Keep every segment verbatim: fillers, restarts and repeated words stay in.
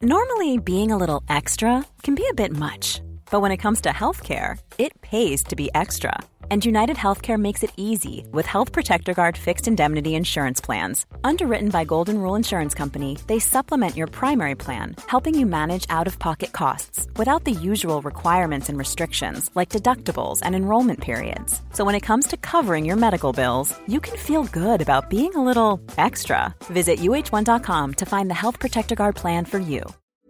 Normally, being a little extra can be a bit much. But when it comes to healthcare, it pays to be extra. And United Healthcare makes it easy with Health Protector Guard fixed indemnity insurance plans. Underwritten by Golden Rule Insurance Company, they supplement your primary plan, helping you manage out-of-pocket costs without the usual requirements and restrictions like deductibles and enrollment periods. So when it comes to covering your medical bills, you can feel good about being a little extra. Visit U H one dot com to find the Health Protector Guard plan for you.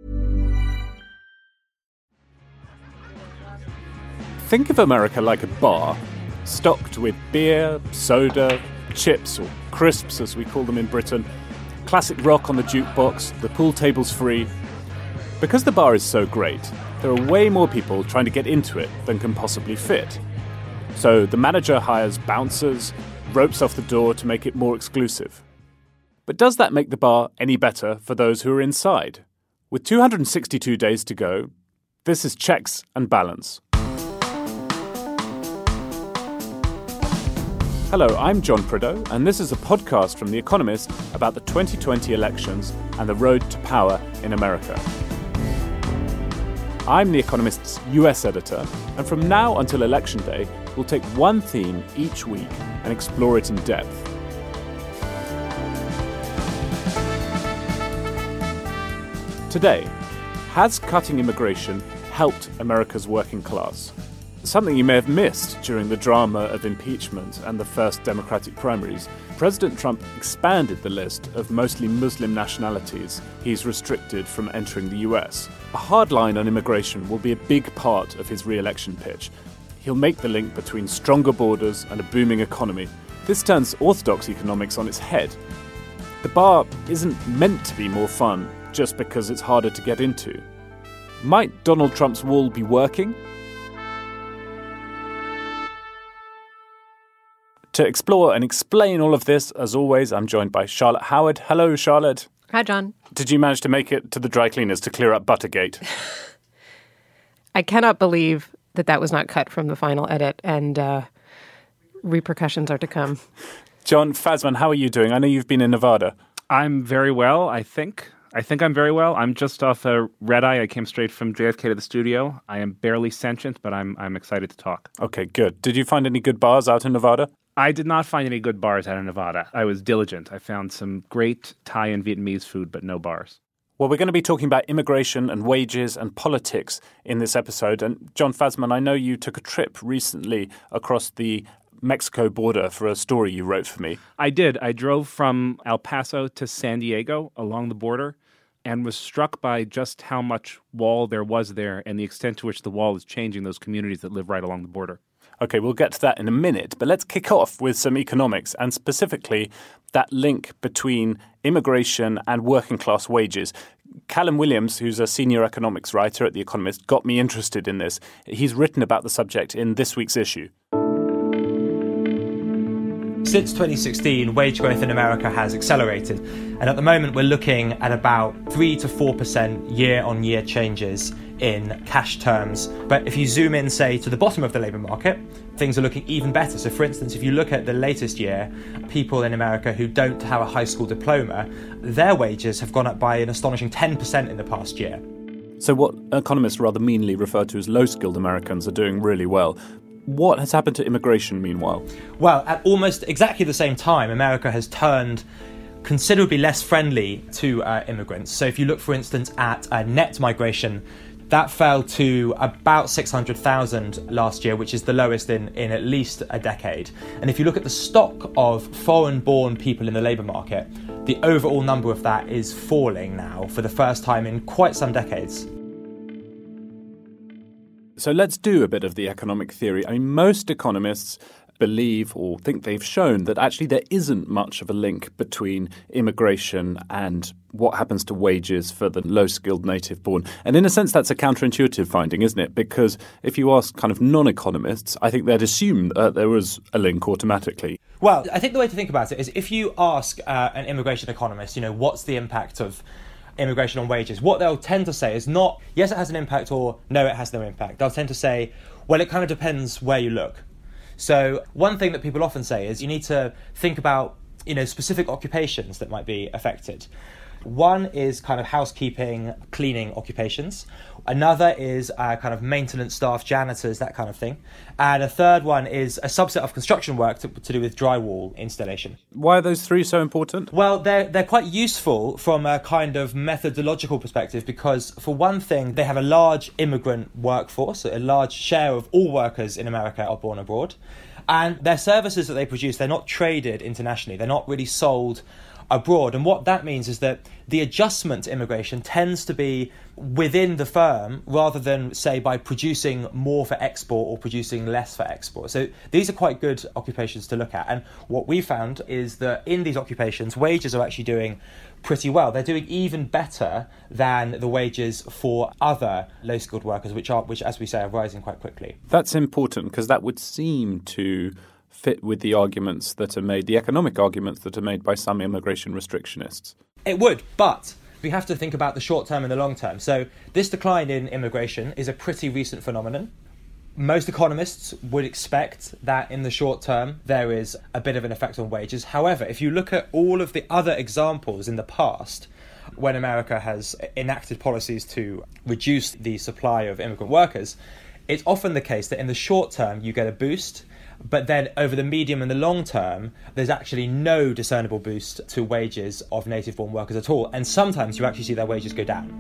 Think of America like a bar, stocked with beer, soda, chips, or crisps as we call them in Britain, classic rock on the jukebox, the pool table's free. Because the bar is so great, there are way more people trying to get into it than can possibly fit. So the manager hires bouncers, ropes off the door to make it more exclusive. But does that make the bar any better for those who are inside? With two hundred sixty-two days to go, this is Checks and Balance. Hello, I'm John Prideaux, and this is a podcast from The Economist about the twenty twenty elections and the road to power in America. I'm The Economist's U S editor, and from now until Election Day, we'll take one theme each week and explore it in depth. Today, has cutting immigration helped America's working class? Something you may have missed during the drama of impeachment and the first Democratic primaries. President Trump expanded the list of mostly Muslim nationalities he's restricted from entering the U S. A hard line on immigration will be a big part of his re-election pitch. He'll make the link between stronger borders and a booming economy. This turns orthodox economics on its head. The bar isn't meant to be more fun just because it's harder to get into. Might Donald Trump's wall be working? To explore and explain all of this, as always, I'm joined by Charlotte Howard. Hello, Charlotte. Hi, John. Did you manage to make it to the dry cleaners to clear up Buttergate? I cannot believe that that was not cut from the final edit, and uh, repercussions are to come. John Fasman, how are you doing? I know you've been in Nevada. I'm very well, I think. I think I'm very well. I'm just off a red eye. I came straight from J F K to the studio. I am barely sentient, but I'm I'm excited to talk. Okay, good. Did you find any good bars out in Nevada? I did not find any good bars out in Nevada. I was diligent. I found some great Thai and Vietnamese food, but no bars. Well, we're going to be talking about immigration and wages and politics in this episode. And John Fasman, I know you took a trip recently across the Mexico border for a story you wrote for me. I did. I drove from El Paso to San Diego along the border and was struck by just how much wall there was there and the extent to which the wall is changing those communities that live right along the border. Okay, we'll get to that in a minute, but let's kick off with some economics and specifically that link between immigration and working class wages. Callum Williams, who's a senior economics writer at The Economist, got me interested in this. He's written about the subject in this week's issue. Since twenty sixteen, wage growth in America has accelerated, and at the moment we're looking at about three to four percent year-on-year changes in cash terms. But if you zoom in, say, to the bottom of the labour market, things are looking even better. So, for instance, if you look at the latest year, people in America who don't have a high school diploma, their wages have gone up by an astonishing ten percent in the past year. So what economists rather meanly refer to as low-skilled Americans are doing really well. What has happened to immigration, meanwhile? Well, at almost exactly the same time, America has turned considerably less friendly to uh, immigrants. So if you look, for instance, at uh, net migration, that fell to about six hundred thousand last year, which is the lowest in, in at least a decade. And if you look at the stock of foreign-born people in the labour market, the overall number of that is falling now for the first time in quite some decades. So let's do a bit of the economic theory. I mean, most economists believe or think they've shown that actually there isn't much of a link between immigration and what happens to wages for the low-skilled native-born. And in a sense, that's a counterintuitive finding, isn't it? Because if you ask kind of non-economists, I think they'd assume that there was a link automatically. Well, I think the way to think about it is if you ask uh, an immigration economist, you know, what's the impact of immigration on wages, what they'll tend to say is not, yes, it has an impact, or no, it has no impact. They'll tend to say, well, it kind of depends where you look. So one thing that people often say is you need to think about, you know, specific occupations that might be affected. One is kind of housekeeping, cleaning occupations. Another is uh, kind of maintenance staff, janitors, that kind of thing. And a third one is a subset of construction work to, to do with drywall installation. Why are those three so important? Well, they're, they're quite useful from a kind of methodological perspective because, for one thing, they have a large immigrant workforce. A large share of all workers in America are born abroad. And their services that they produce, they're not traded internationally. They're not really sold abroad. And what that means is that the adjustment to immigration tends to be within the firm rather than, say, by producing more for export or producing less for export. So these are quite good occupations to look at. And what we found is that in these occupations, wages are actually doing pretty well. They're doing even better than the wages for other low-skilled workers, which are, which, as we say, are rising quite quickly. That's important because that would seem to fit with the arguments that are made, the economic arguments that are made by some immigration restrictionists. It would, but we have to think about the short term and the long term. So this decline in immigration is a pretty recent phenomenon. Most economists would expect that in the short term there is a bit of an effect on wages. However, if you look at all of the other examples in the past when America has enacted policies to reduce the supply of immigrant workers, it's often the case that in the short term you get a boost, but then over the medium and the long term, there's actually no discernible boost to wages of native-born workers at all. And sometimes you actually see their wages go down.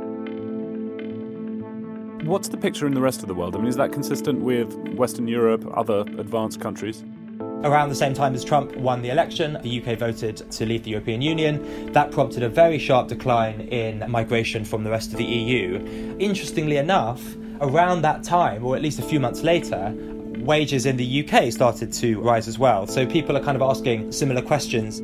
What's the picture in the rest of the world? I mean, is that consistent with Western Europe, other advanced countries? Around the same time as Trump won the election, the U K voted to leave the European Union. That prompted a very sharp decline in migration from the rest of the E U. Interestingly enough, around that time, or at least a few months later, wages in the U K started to rise as well. So people are kind of asking similar questions.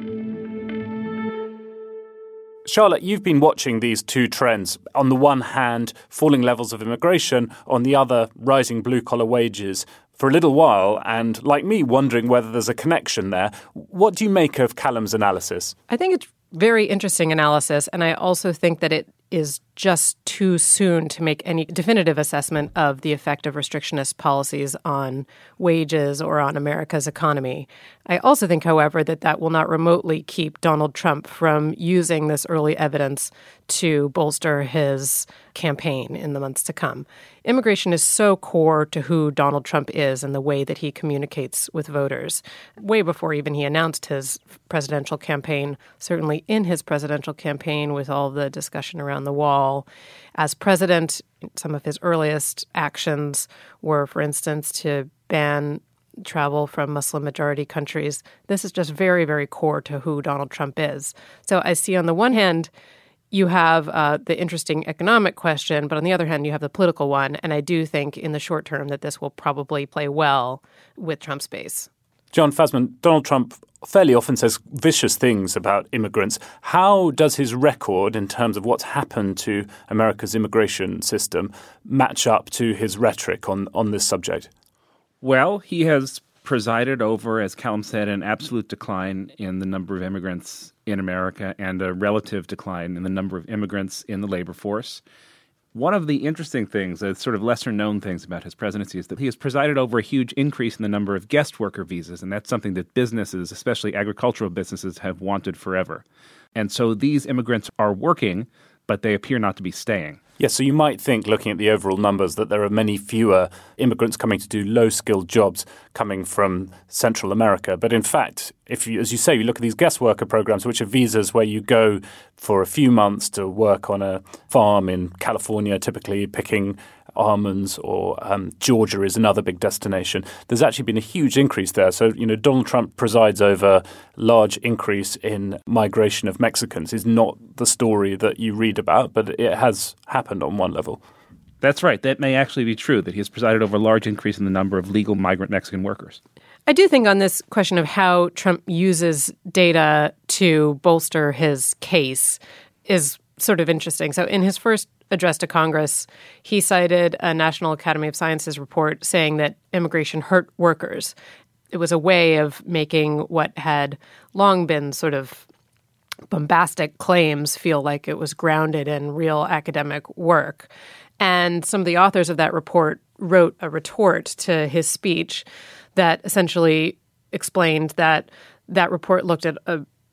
Charlotte, you've been watching these two trends. On the one hand, falling levels of immigration, on the other, rising blue-collar wages for a little while, and like me, wondering whether there's a connection there. What do you make of Callum's analysis? I think it's very interesting analysis, and I also think that it is just too soon to make any definitive assessment of the effect of restrictionist policies on wages or on America's economy. I also think, however, that that will not remotely keep Donald Trump from using this early evidence to bolster his campaign in the months to come. Immigration is so core to who Donald Trump is and the way that he communicates with voters. Way before even he announced his presidential campaign, certainly in his presidential campaign with all the discussion around the wall. As president, some of his earliest actions were, for instance, to ban travel from Muslim-majority countries. This is just very, very core to who Donald Trump is. So I see on the one hand, you have uh, the interesting economic question, but on the other hand, you have the political one. And I do think in the short term that this will probably play well with Trump's base. John Fasman, Donald Trump fairly often says vicious things about immigrants. How does his record in terms of what's happened to America's immigration system match up to his rhetoric on, on this subject? Well, he has presided over, as Callum said, an absolute decline in the number of immigrants in America and a relative decline in the number of immigrants in the labor force. One of the interesting things, uh, sort of lesser-known things about his presidency is that he has presided over a huge increase in the number of guest worker visas, and that's something that businesses, especially agricultural businesses, have wanted forever. And so these immigrants are working, but they appear not to be staying. Yes, so you might think, looking at the overall numbers, that there are many fewer immigrants coming to do low-skilled jobs coming from Central America. But in fact, if you, as you say, you look at these guest worker programs, which are visas where you go for a few months to work on a farm in California, typically picking almonds, or um, Georgia is another big destination. There's actually been a huge increase there. So, you know, Donald Trump presides over large increase in migration of Mexicans is not the story that you read about, but it has happened on one level. That's right. That may actually be true, that he has presided over a large increase in the number of legal migrant Mexican workers. I do think on this question of how Trump uses data to bolster his case is sort of interesting. So in his first address to Congress, he cited a National Academy of Sciences report saying that immigration hurt workers. It was a way of making what had long been sort of bombastic claims feel like it was grounded in real academic work. And some of the authors of that report wrote a retort to his speech that essentially explained that that report looked at a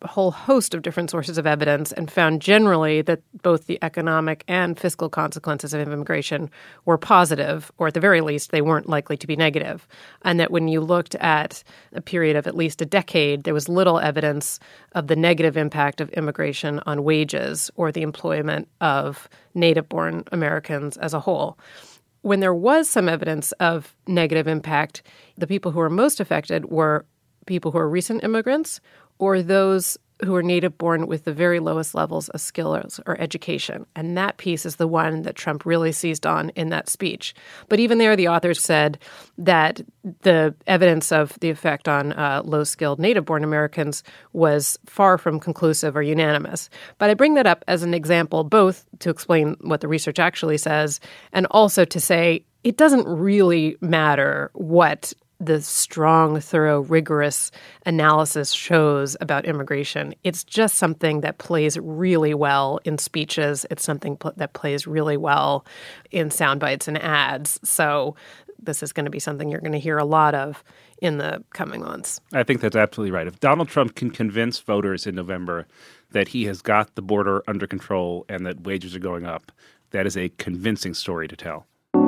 a whole host of different sources of evidence and found generally that both the economic and fiscal consequences of immigration were positive, or at the very least, they weren't likely to be negative. And that when you looked at a period of at least a decade, there was little evidence of the negative impact of immigration on wages or the employment of native-born Americans as a whole. When there was some evidence of negative impact, the people who were most affected were people who are recent immigrants or those who are native-born with the very lowest levels of skills or education. And that piece is the one that Trump really seized on in that speech. But even there, the authors said that the evidence of the effect on uh, low-skilled native-born Americans was far from conclusive or unanimous. But I bring that up as an example, both to explain what the research actually says and also to say it doesn't really matter what the strong, thorough, rigorous analysis shows about immigration. It's just something that plays really well in speeches. It's something pl- that plays really well in sound bites and ads. So this is going to be something you're going to hear a lot of in the coming months. I think that's absolutely right. If Donald Trump can convince voters in November that he has got the border under control and that wages are going up, that is a convincing story to tell.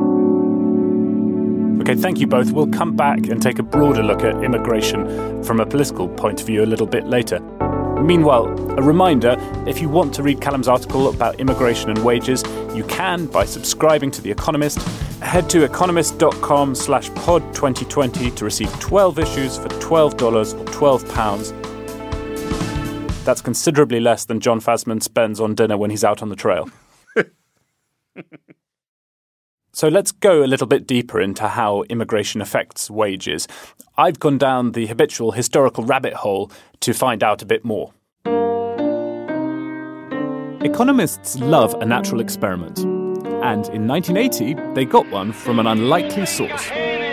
Okay, thank you both. We'll come back and take a broader look at immigration from a political point of view a little bit later. Meanwhile, a reminder, if you want to read Callum's article about immigration and wages, you can by subscribing to The Economist. Head to economist.com slash pod 2020 to receive twelve issues for twelve dollars or twelve pounds. That's considerably less than John Fasman spends on dinner when he's out on the trail. So let's go a little bit deeper into how immigration affects wages. I've gone down the habitual historical rabbit hole to find out a bit more. Economists love a natural experiment. And in nineteen eighty, they got one from an unlikely source.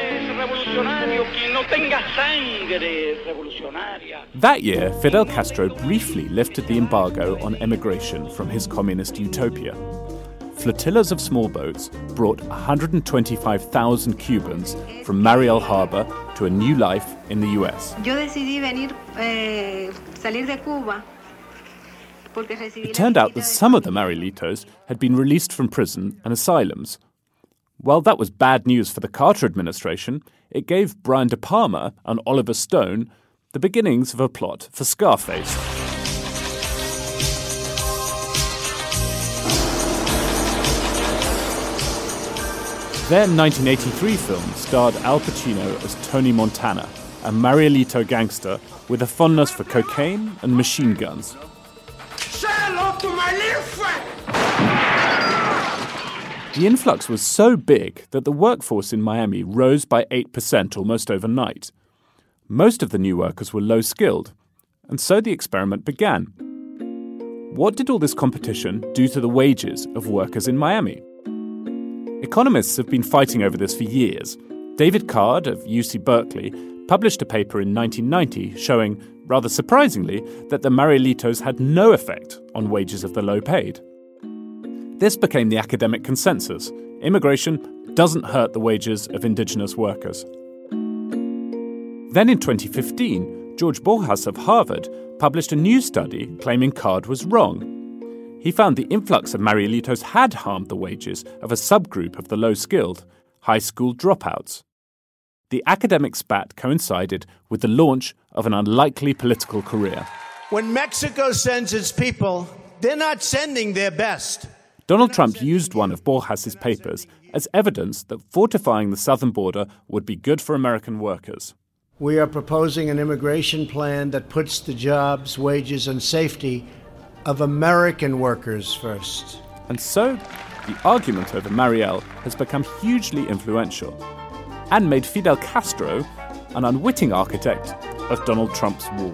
That year, Fidel Castro briefly lifted the embargo on emigration from his communist utopia. Flotillas of small boats brought one hundred twenty-five thousand Cubans from Mariel Harbor to a new life in the U S. It turned out that some of the Marielitos had been released from prison and asylums. While that was bad news for the Carter administration, it gave Brian De Palma and Oliver Stone the beginnings of a plot for Scarface. Their nineteen eighty-three film starred Al Pacino as Tony Montana, a Marielito gangster with a fondness for cocaine and machine guns. Say hello to my little friend! The influx was so big that the workforce in Miami rose by eight percent almost overnight. Most of the new workers were low-skilled, and so the experiment began. What did all this competition do to the wages of workers in Miami? Economists have been fighting over this for years. David Card of U C Berkeley published a paper in nineteen ninety showing, rather surprisingly, that the Marielitos had no effect on wages of the low-paid. This became the academic consensus. Immigration doesn't hurt the wages of indigenous workers. Then in twenty fifteen, George Borjas of Harvard published a new study claiming Card was wrong. He found the influx of Marielitos had harmed the wages of a subgroup of the low-skilled, high school dropouts. The academic spat coincided with the launch of an unlikely political career. When Mexico sends its people, they're not sending their best. Donald Trump used one of Borjas' papers as evidence that fortifying the southern border would be good for American workers. We are proposing an immigration plan that puts the jobs, wages, and safety of American workers first. And so, the argument over Mariel has become hugely influential and made Fidel Castro an unwitting architect of Donald Trump's wall.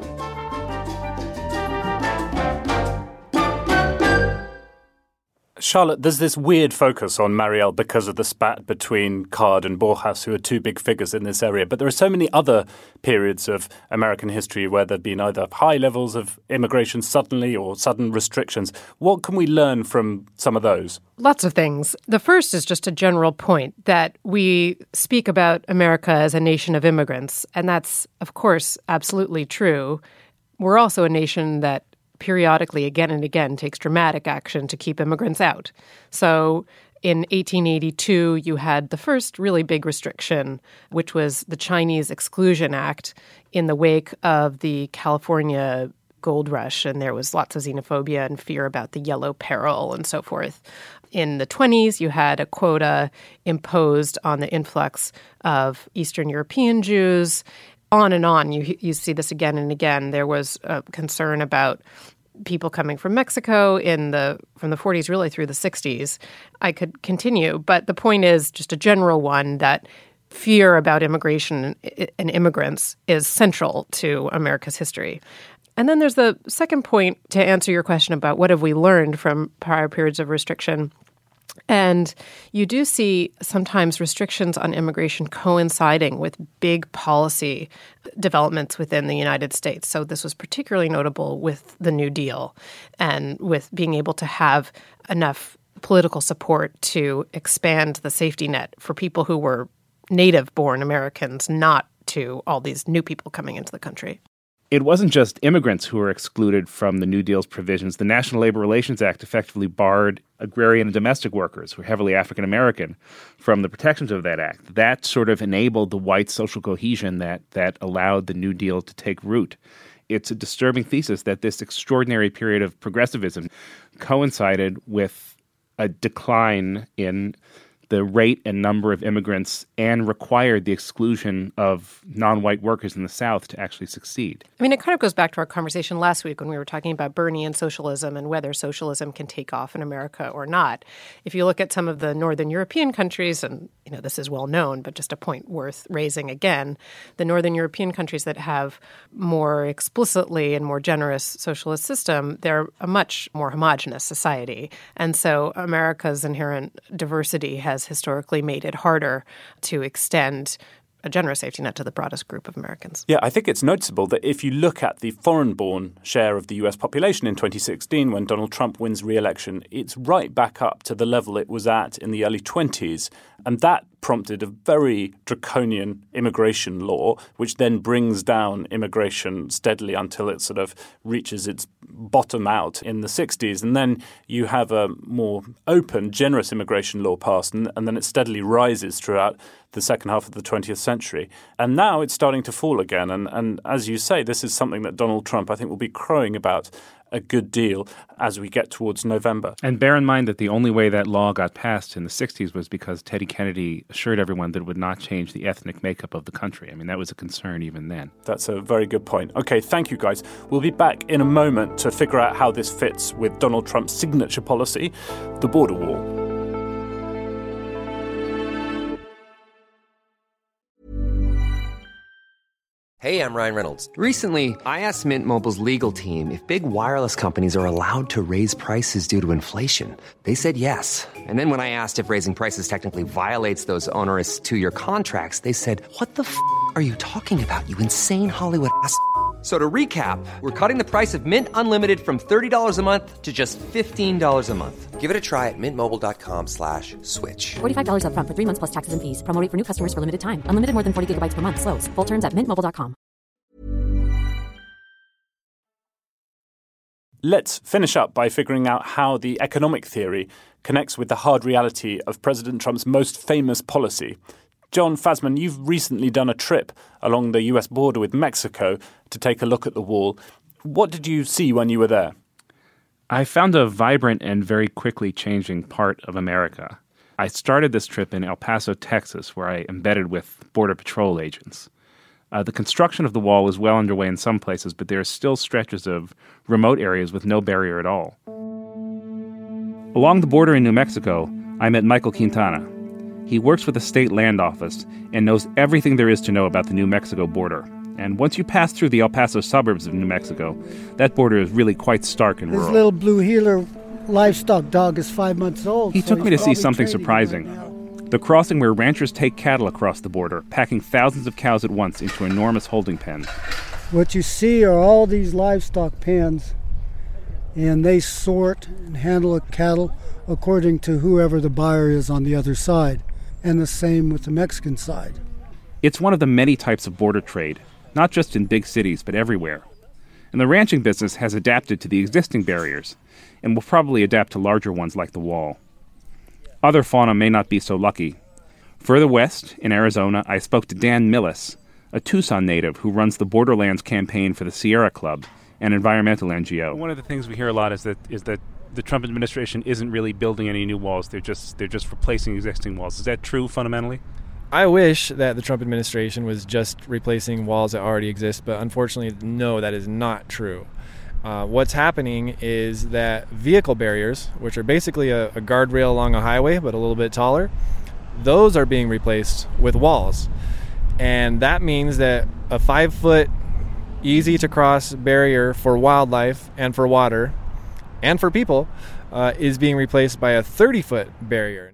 Charlotte, there's this weird focus on Mariel because of the spat between Card and Borjas, who are two big figures in this area. But there are so many other periods of American history where there have been either high levels of immigration suddenly or sudden restrictions. What can we learn from some of those? Lots of things. The first is just a general point that we speak about America as a nation of immigrants. And that's, of course, absolutely true. we're also a nation that periodically, again and again, takes dramatic action to keep immigrants out. So in eighteen eighty-two, you had the first really big restriction, which was the Chinese Exclusion Act in the wake of the California gold rush, and there was lots of xenophobia and fear about the yellow peril and so forth. In the twenties, you had a quota imposed on the influx of Eastern European Jews. On and on, you you see this again and again. There was a concern about people coming from Mexico in the from the forties really through the sixties. I could continue, but the point is just a general one that fear about immigration and immigrants is central to America's history. And then there's the second point to answer your question about what have we learned from prior periods of restriction. And you do see sometimes restrictions on immigration coinciding with big policy developments within the United States. So this was particularly notable with the New Deal and with being able to have enough political support to expand the safety net for people who were native-born Americans, not to all these new people coming into the country. It wasn't just immigrants who were excluded from the New Deal's provisions. The National Labor Relations Act effectively barred agrarian and domestic workers, who were heavily African-American, from the protections of that act. That sort of enabled the white social cohesion that that allowed the New Deal to take root. It's a disturbing thesis that this extraordinary period of progressivism coincided with a decline in the rate and number of immigrants and required the exclusion of non-white workers in the South to actually succeed. I mean, it kind of goes back to our conversation last week when we were talking about Bernie and socialism and whether socialism can take off in America or not. If you look at some of the Northern European countries, and you know this is well known, but just a point worth raising again, the Northern European countries that have more explicitly and more generous socialist system, they're a much more homogenous society. And so America's inherent diversity has historically made it harder to extend a generous safety net to the broadest group of Americans. Yeah, I think it's noticeable that if you look at the foreign-born share of the U S population in twenty sixteen, when Donald Trump wins re-election, it's right back up to the level it was at in the early twenties. And that prompted a very draconian immigration law, which then brings down immigration steadily until it sort of reaches its bottom out in the sixties. And then you have a more open, generous immigration law passed, and, and then it steadily rises throughout the second half of the twentieth century. And now it's starting to fall again. And, and as you say, this is something that Donald Trump, I think, will be crowing about a good deal as we get towards November. And bear in mind that the only way that law got passed in the sixties was because Teddy Kennedy assured everyone that it would not change the ethnic makeup of the country. I mean, that was a concern even then. That's a very good point. Okay, thank you, guys. We'll be back in a moment to figure out how this fits with Donald Trump's signature policy, the border wall. Hey, I'm Ryan Reynolds. Recently, I asked Mint Mobile's legal team if big wireless companies are allowed to raise prices due to inflation. They said yes. And then when I asked if raising prices technically violates those onerous two-year contracts, they said, what the f*** are you talking about, you insane Hollywood ass f- So to recap, we're cutting the price of Mint Unlimited from thirty dollars a month to just fifteen dollars a month. Give it a try at mintmobile.com slash switch. forty-five dollars up front for three months plus taxes and fees. Promo rate for new customers for limited time. Unlimited more than forty gigabytes per month. Slows full terms at mint mobile dot com. Let's finish up by figuring out how the economic theory connects with the hard reality of President Trump's most famous policy. John Fasman, you've recently done a trip along the U S border with Mexico to take a look at the wall. What did you see when you were there? I found a vibrant and very quickly changing part of America. I started this trip in El Paso, Texas, where I embedded with Border Patrol agents. Uh, the construction of the wall is well underway in some places, but there are still stretches of remote areas with no barrier at all. Along the border in New Mexico, I met Michael Quintana. He works with the state land office and knows everything there is to know about the New Mexico border. And once you pass through the El Paso suburbs of New Mexico, that border is really quite stark and rural. His little blue heeler livestock dog is five months old. He so took me to see something trading surprising. right The crossing where ranchers take cattle across the border, packing thousands of cows at once into enormous holding pens. What you see are all these livestock pens, and they sort and handle the cattle according to whoever the buyer is on the other side. And the same with the Mexican side. It's one of the many types of border trade, not just in big cities, but everywhere. And the ranching business has adapted to the existing barriers and will probably adapt to larger ones like the wall. Other fauna may not be so lucky. Further west, in Arizona, I spoke to Dan Millis, a Tucson native who runs the Borderlands campaign for the Sierra Club, an environmental N G O. One of the things we hear a lot is that is that the Trump administration isn't really building any new walls. They're just they're just replacing existing walls. Is that true fundamentally? I wish that the Trump administration was just replacing walls that already exist, but unfortunately, no, that is not true. Uh, what's happening is that vehicle barriers, which are basically a, a guardrail along a highway but a little bit taller, those are being replaced with walls. And that means that a five-foot, easy-to-cross barrier for wildlife and for water and for people uh, is being replaced by a thirty-foot barrier.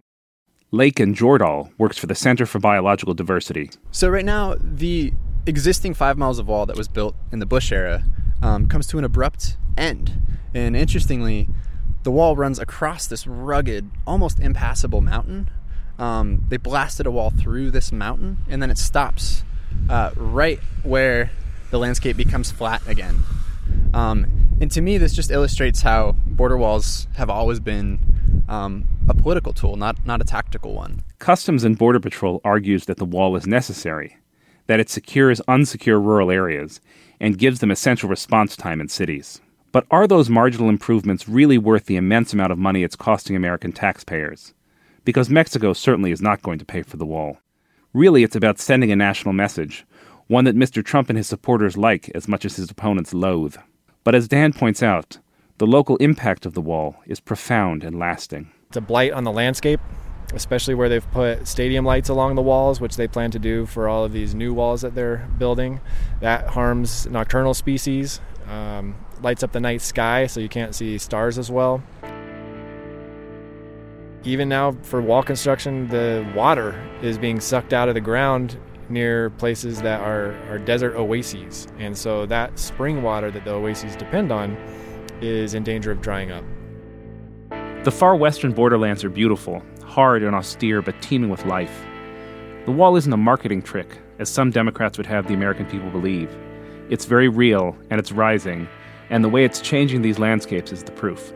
Laken Jordahl works for the Center for Biological Diversity. So right now, the existing five miles of wall that was built in the Bush era um, comes to an abrupt end. And interestingly, the wall runs across this rugged, almost impassable mountain. Um, they blasted a wall through this mountain, and then it stops uh, right where the landscape becomes flat again. Um, and to me, this just illustrates how border walls have always been um, a political tool, not, not a tactical one. Customs and Border Patrol argues that the wall is necessary, that it secures unsecure rural areas and gives them essential response time in cities. But are those marginal improvements really worth the immense amount of money it's costing American taxpayers? Because Mexico certainly is not going to pay for the wall. Really, it's about sending a national message, one that Mister Trump and his supporters like as much as his opponents loathe. But as Dan points out, the local impact of the wall is profound and lasting. It's a blight on the landscape, especially where they've put stadium lights along the walls, which they plan to do for all of these new walls that they're building. That harms nocturnal species, um, lights up the night sky so you can't see stars as well. Even now, for wall construction, the water is being sucked out of the ground near places that are, are desert oases. And so that spring water that the oases depend on is in danger of drying up. The far western borderlands are beautiful, hard and austere, but teeming with life. The wall isn't a marketing trick, as some Democrats would have the American people believe. It's very real, and it's rising, and the way it's changing these landscapes is the proof.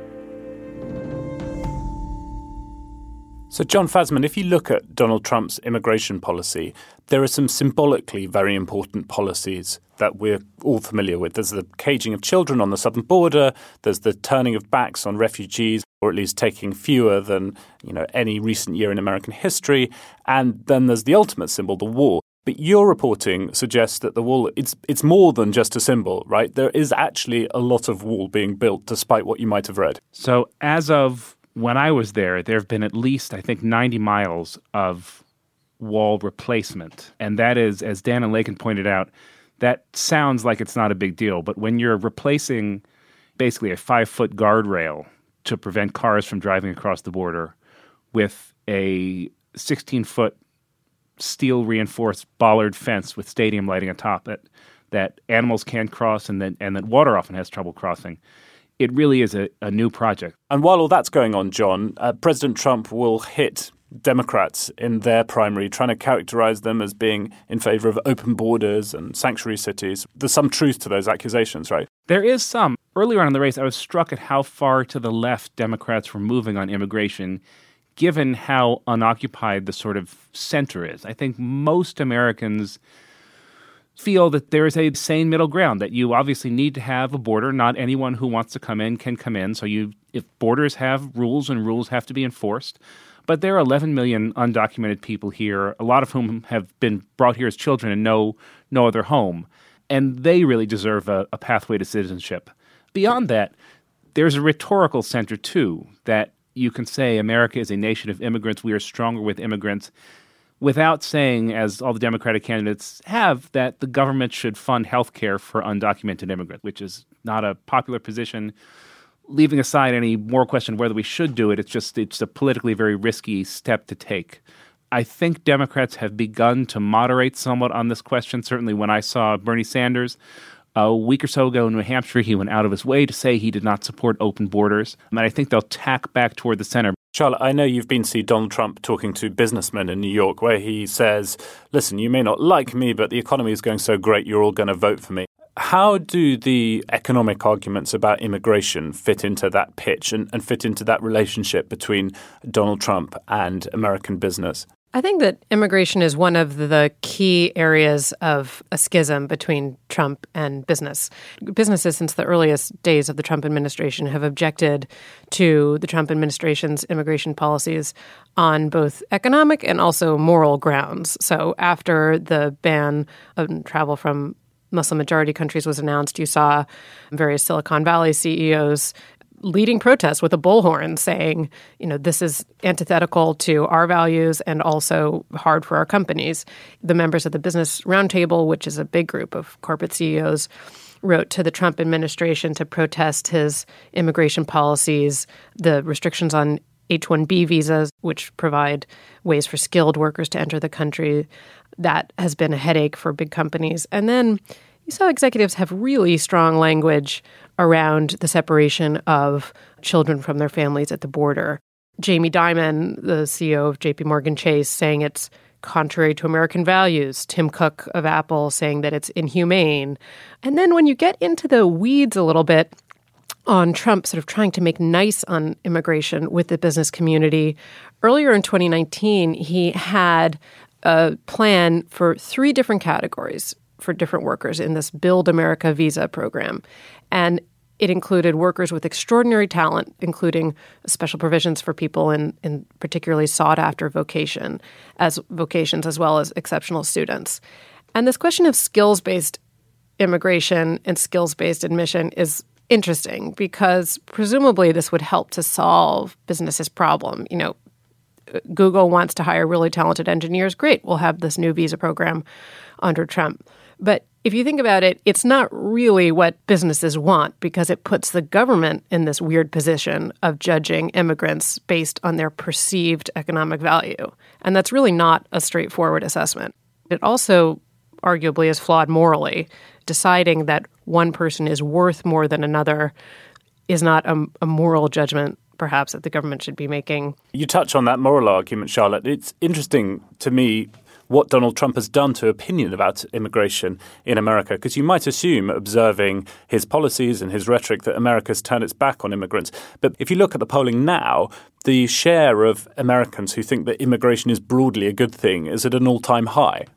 So, John Fasman, if you look at Donald Trump's immigration policy, there are some symbolically very important policies that we're all familiar with. There's the caging of children on the southern border. There's the turning of backs on refugees, or at least taking fewer than, you know, any recent year in American history. And then there's the ultimate symbol, the wall. But your reporting suggests that the wall, it's it's more than just a symbol, right? There is actually a lot of wall being built, despite what you might have read. So as of when I was there, there have been at least, I think, ninety miles of wall replacement. And that is, as Dan and Laken pointed out, that sounds like it's not a big deal. But when you're replacing basically a five-foot guardrail to prevent cars from driving across the border with a sixteen-foot steel-reinforced bollard fence with stadium lighting atop that that animals can't cross and that, and that water often has trouble crossing, it really is a, a new project. And while all that's going on, John, uh, President Trump will hit Democrats in their primary, trying to characterize them as being in favor of open borders and sanctuary cities. There's some truth to those accusations, right? There is some. Earlier on in the race, I was struck at how far to the left Democrats were moving on immigration, given how unoccupied the sort of center is. I think most Americans feel that there is a sane middle ground, that you obviously need to have a border. Not anyone who wants to come in can come in. So you, if borders have rules and rules have to be enforced. But there are eleven million undocumented people here, a lot of whom have been brought here as children and know no other home. And they really deserve a, a pathway to citizenship. Beyond that, there's a rhetorical center, too, that you can say America is a nation of immigrants. We are stronger with immigrants, without saying, as all the Democratic candidates have, that the government should fund health care for undocumented immigrants, which is not a popular position. Leaving aside any more question whether we should do it, it's just it's a politically very risky step to take. I think Democrats have begun to moderate somewhat on this question. Certainly when I saw Bernie Sanders a week or so ago in New Hampshire, he went out of his way to say he did not support open borders. And I think they'll tack back toward the center. Charlotte, I know you've been to see Donald Trump talking to businessmen in New York, where he says, listen, you may not like me, but the economy is going so great, you're all going to vote for me. How do the economic arguments about immigration fit into that pitch and, and fit into that relationship between Donald Trump and American business? I think that immigration is one of the key areas of a schism between Trump and business. Businesses since the earliest days of the Trump administration have objected to the Trump administration's immigration policies on both economic and also moral grounds. So after the ban on travel from Muslim-majority countries was announced, you saw various Silicon Valley C E Os leading protests with a bullhorn saying, you know, this is antithetical to our values and also hard for our companies. The members of the Business Roundtable, which is a big group of corporate C E Os, wrote to the Trump administration to protest his immigration policies, the restrictions on H one B visas, which provide ways for skilled workers to enter the country. That has been a headache for big companies. And then you saw executives have really strong language around the separation of children from their families at the border. Jamie Dimon, the C E O of J P Morgan Chase, saying it's contrary to American values. Tim Cook of Apple saying that it's inhumane. And then when you get into the weeds a little bit on Trump sort of trying to make nice on immigration with the business community, earlier in twenty nineteen, he had a plan for three different categories for different workers in this Build America visa program. And it included workers with extraordinary talent, including special provisions for people in, in particularly sought-after vocation, as vocations, as well as exceptional students. And this question of skills-based immigration and skills-based admission is interesting because presumably this would help to solve businesses' problem. You know, Google wants to hire really talented engineers. Great, we'll have this new visa program under Trump. But if you think about it, it's not really what businesses want because it puts the government in this weird position of judging immigrants based on their perceived economic value. And that's really not a straightforward assessment. It also arguably is flawed morally. Deciding that one person is worth more than another is not a, a moral judgment, perhaps, that the government should be making. You touch on that moral argument, Charlotte. It's interesting to me what Donald Trump has done to opinion about immigration in America, because you might assume, observing his policies and his rhetoric, that America's turned its back on immigrants. But if you look at the polling now, the share of Americans who think that immigration is broadly a good thing is at an all-time high.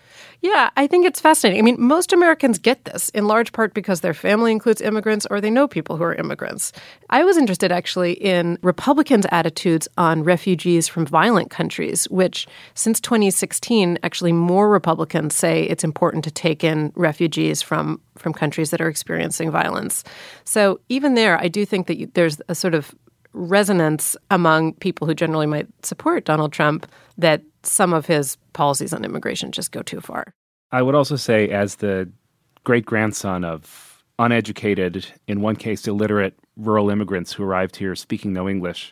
Yeah, I think it's fascinating. I mean, most Americans get this, in large part because their family includes immigrants or they know people who are immigrants. I was interested, actually, in Republicans' attitudes on refugees from violent countries, which since twenty sixteen, actually more Republicans say it's important to take in refugees from, from countries that are experiencing violence. So even there, I do think that you, there's a sort of resonance among people who generally might support Donald Trump that some of his policies on immigration just go too far. I would also say, as the great-grandson of uneducated, in one case illiterate, rural immigrants who arrived here speaking no English,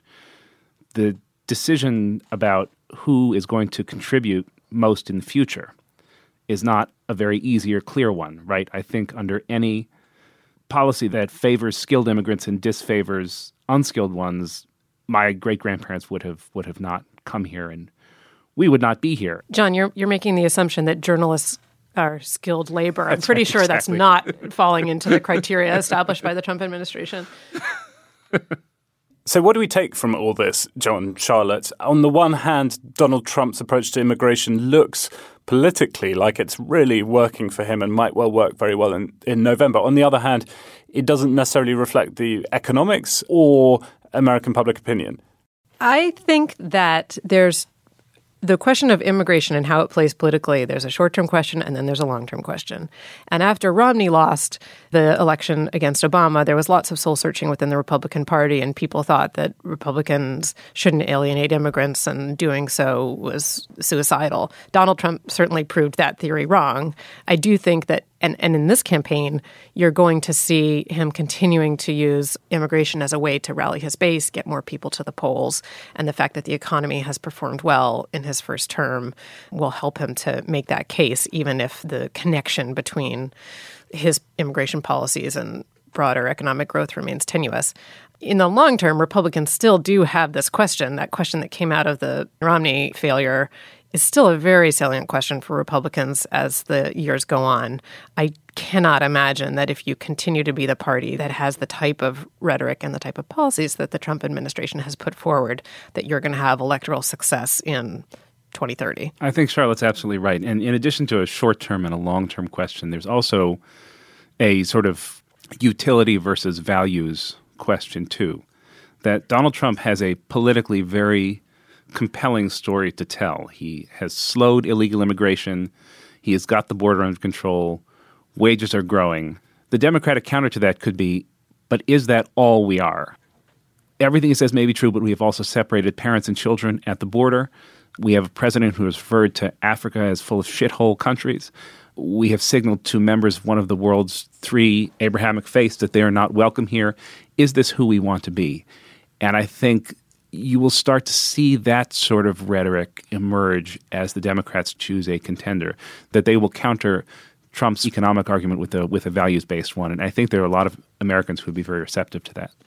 the decision about who is going to contribute most in the future is not a very easy or clear one, right? I think under any policy that favors skilled immigrants and disfavors unskilled ones, my great-grandparents would have would have not come here, and we would not be here. John, you're you're making the assumption that journalists are skilled labor. I'm That's pretty right, sure exactly. that's not falling into the criteria established by the Trump administration. So what do we take from all this, John, Charlotte? On the one hand, Donald Trump's approach to immigration looks politically like it's really working for him and might well work very well in, in November. On the other hand, it doesn't necessarily reflect the economics or American public opinion. I think that there's the question of immigration and how it plays politically. There's a short-term question and then there's a long-term question. And after Romney lost the election against Obama, there was lots of soul-searching within the Republican Party, and people thought that Republicans shouldn't alienate immigrants, and doing so was suicidal. Donald Trump certainly proved that theory wrong. I do think that And, and in this campaign, you're going to see him continuing to use immigration as a way to rally his base, get more people to the polls. And the fact that the economy has performed well in his first term will help him to make that case, even if the connection between his immigration policies and broader economic growth remains tenuous. In the long term, Republicans still do have this question, that question that came out of the Romney failure. is still a very salient question for Republicans as the years go on. I cannot imagine that if you continue to be the party that has the type of rhetoric and the type of policies that the Trump administration has put forward, that you're going to have electoral success in twenty thirty. I think Charlotte's absolutely right. And in addition to a short-term and a long-term question, there's also a sort of utility versus values question, too. That Donald Trump has a politically very compelling story to tell. He has slowed illegal immigration. He has got the border under control. Wages are growing. The Democratic counter to that could be, but is that all we are? Everything he says may be true, but we have also separated parents and children at the border. We have a president who has referred to Africa as full of shithole countries. We have signaled to members of one of the world's three Abrahamic faiths that they are not welcome here. Is this who we want to be? And I think you will start to see that sort of rhetoric emerge as the Democrats choose a contender, that they will counter Trump's economic argument with a with a values-based one. And I think there are a lot of Americans who would be very receptive to that.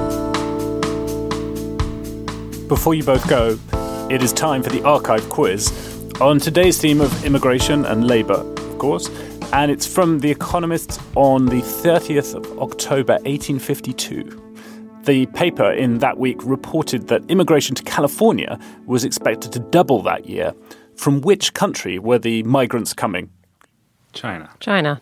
Before you both go, it is time for the archive quiz on today's theme of immigration and labour, of course. And it's from The Economist on the thirtieth of October, eighteen fifty-two. The paper in that week reported that immigration to California was expected to double that year. From which country were the migrants coming? China. China.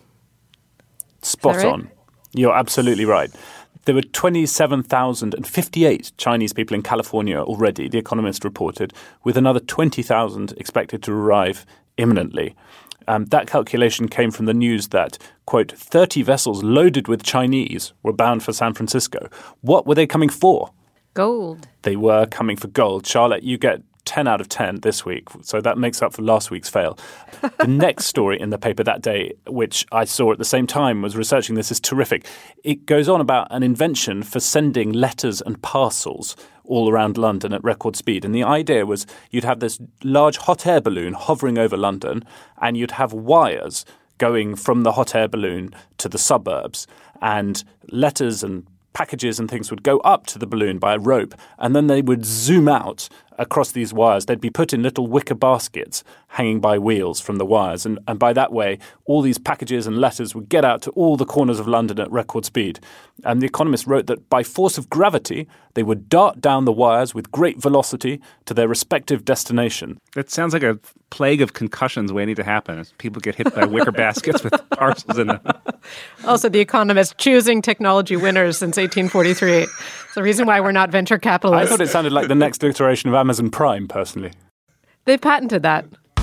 Spot right? on. You're absolutely right. There were twenty-seven thousand fifty-eight Chinese people in California already, The Economist reported, with another twenty thousand expected to arrive imminently. Um, that calculation came from the news that, quote, thirty vessels loaded with Chinese were bound for San Francisco. What were they coming for? Gold. They were coming for gold. Charlotte, you get ten out of ten this week, so that makes up for last week's fail. The next story in the paper that day, which I saw at the same time, was researching this, is terrific. It goes on about an invention for sending letters and parcels all around London at record speed. And the idea was you'd have this large hot air balloon hovering over London, and you'd have wires going from the hot air balloon to the suburbs, and letters and packages and things would go up to the balloon by a rope, and then they would zoom out across these wires. They'd be put in little wicker baskets hanging by wheels from the wires. And, and by that way, all these packages and letters would get out to all the corners of London at record speed. And The Economist wrote that by force of gravity, they would dart down the wires with great velocity to their respective destination. That sounds like a plague of concussions waiting to happen as people get hit by wicker baskets with parcels in them. Also, The Economist choosing technology winners since eighteen forty-three. It's the reason why we're not venture capitalists. I thought it sounded like the next iteration of Amazon Prime, personally. They patented that.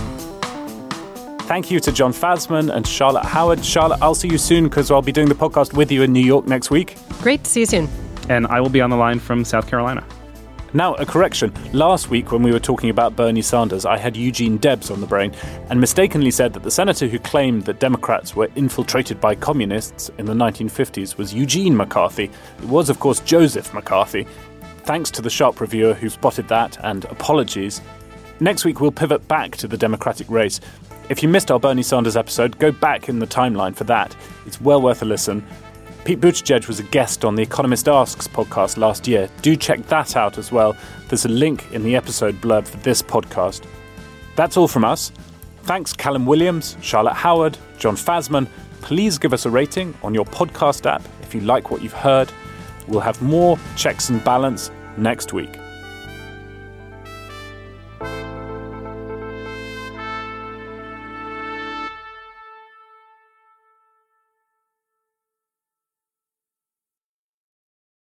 Thank you to John Fazman and Charlotte Howard. Charlotte, I'll see you soon because I'll be doing the podcast with you in New York next week. Great to see you soon. And I will be on the line from South Carolina. Now, a correction. Last week when we were talking about Bernie Sanders, I had Eugene Debs on the brain and mistakenly said that the senator who claimed that Democrats were infiltrated by communists in the nineteen fifties was Eugene McCarthy. It was, of course, Joseph McCarthy. Thanks to the sharp reviewer who spotted that, and apologies. Next week, we'll pivot back to the Democratic race. If you missed our Bernie Sanders episode, go back in the timeline for that. It's well worth a listen. Pete Buttigieg was a guest on the Economist Asks podcast last year. Do check that out as well. There's a link in the episode blurb for this podcast. That's all from us. Thanks Callum Williams, Charlotte Howard, John Fazman. Please give us a rating on your podcast app if you like what you've heard. We'll have more Checks and Balance next week.